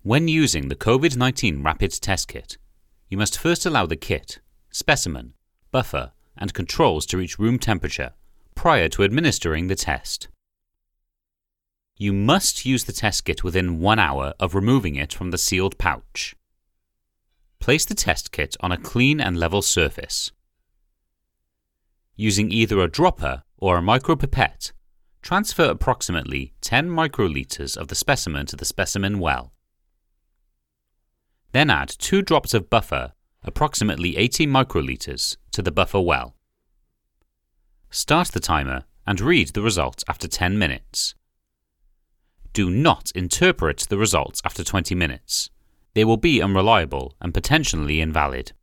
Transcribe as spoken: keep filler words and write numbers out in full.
When using the COVID nineteen Rapid Test Kit, you must first allow the kit, specimen, buffer, and controls to reach room temperature prior to administering the test. You must use the test kit within one hour of removing it from the sealed pouch. Place the test kit on a clean and level surface. Using either a dropper or a micropipette, transfer approximately ten microliters of the specimen to the specimen well. Then add two drops of buffer, approximately eighty microliters, to the buffer well. Start the timer and read the results after ten minutes. Do not interpret the results after twenty minutes. They will be unreliable and potentially invalid.